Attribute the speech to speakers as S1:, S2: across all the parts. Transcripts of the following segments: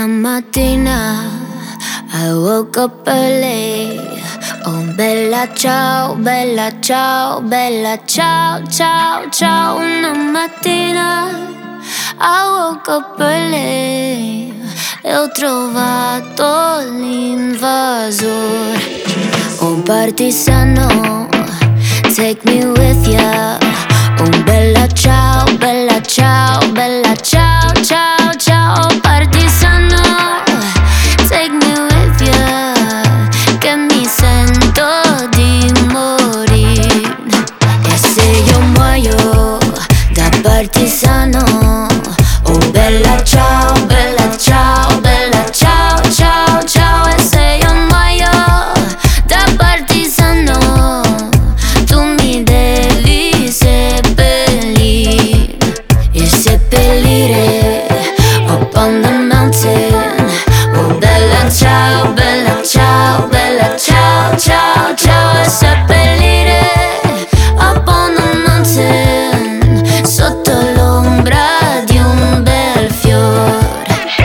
S1: Una mattina I woke up early. Oh bella ciao, bella ciao, bella ciao, ciao, ciao. Una mattina I woke up early e ho trovato l'invasore. Un partigiano, take me with ya. Oh bella ciao, bella ciao, bella ciao, ciao, ciao. Partigiano, take me with ya, che mi sento di morire. E se io muoio da partigiano, oh bella ciao, bella ciao, bella ciao, ciao, ciao. E se io muoio da partigiano, tu mi devi seppellire. E seppellire up on the mountain. Oh bella ciao, bella ciao, bella ciao, ciao, ciao. E seppellire up on the mountain, sotto l'ombra di un bel fiore.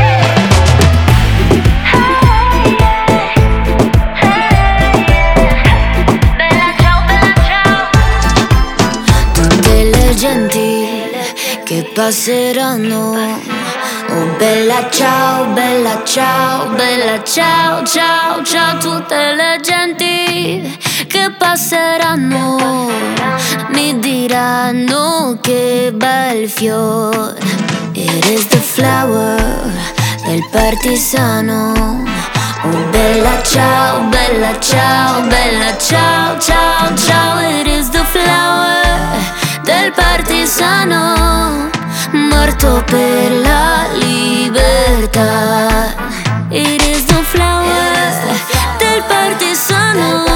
S1: Bella ciao, bella ciao. Tutte le genti che passeranno. Oh bella ciao, bella ciao, bella ciao, ciao, ciao. Tutte le genti che passeranno mi diranno che bel fiore. It is the flower del partigiano. Oh bella ciao, bella ciao, bella ciao, ciao, ciao. It is the flower del partigiano, morto per la libertà. It is the flower del partigiano,